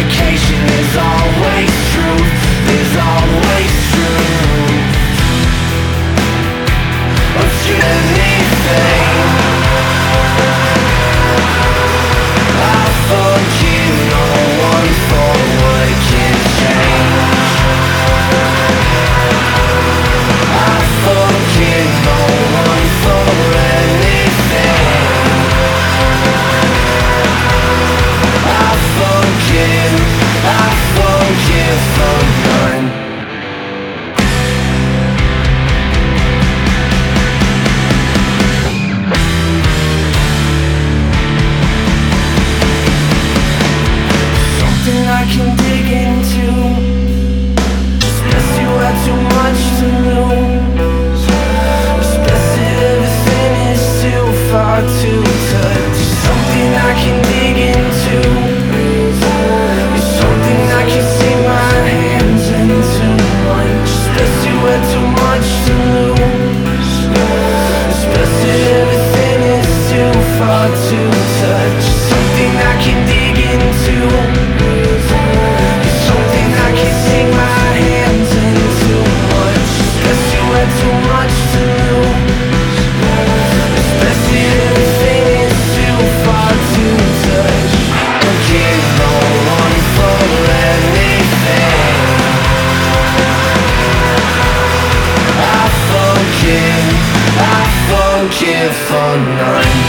communication is always truth, is always truth. But you anything, I forgive no one for what can change. I forgive no one for anything. I forgive for none. Something I can dig into, especially you had too much to lose, especially everything is too far to touch. Something I can dig into, something I can see my hands into much. Especially you had too much to lose, especially everything is too far to touch. Something I can dig into, something I can see my hands into much. Especially you had too much to lose, especially everything is too far to touch. Forgive no one for anything. I forgive for none.